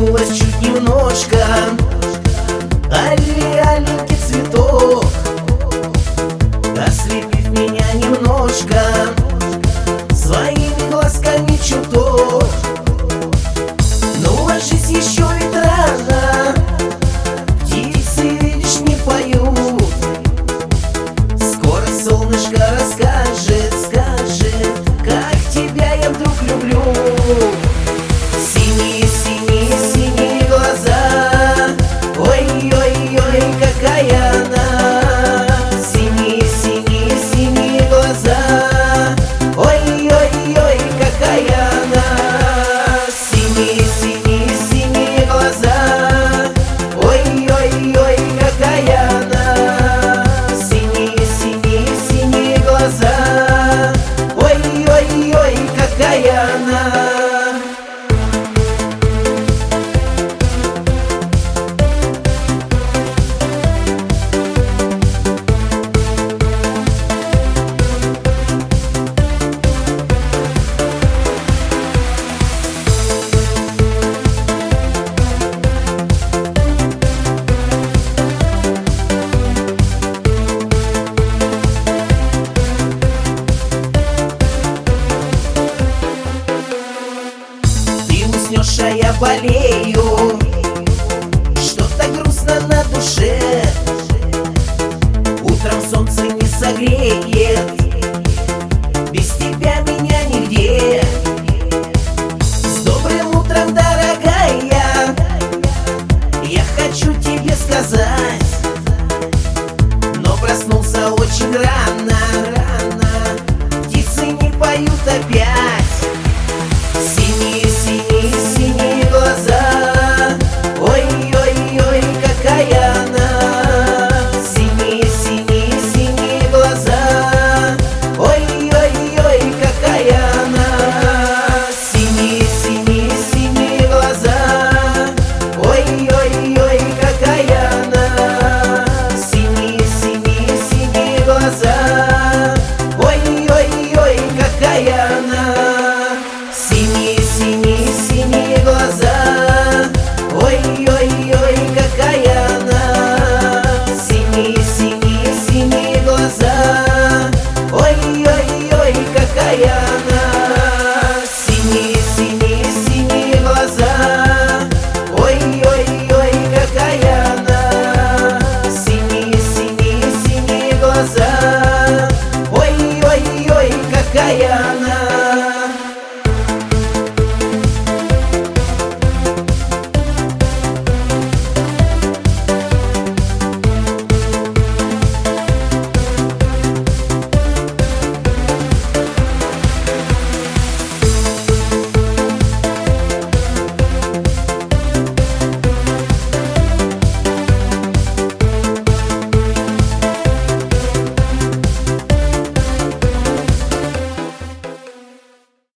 Прикоснулась чуть немножко, аленький цветок, ослепив меня немножко своими глазками чуток. Но ложись, еще ведь рано, птицы, видишь, не поют. Скоро солнышко расскажет, скажет, как тебя я вдруг люблю. Синие глаза, ой-ой-ой, какая она. Синие глаза, ой-ой-ой, какая она. Синие глаза, ой-ой-ой, какая она. Синие глаза, ой-ой-ой, какая она. Уснешь, а я болею, что-то грустно на душе. Утром солнце не согреет.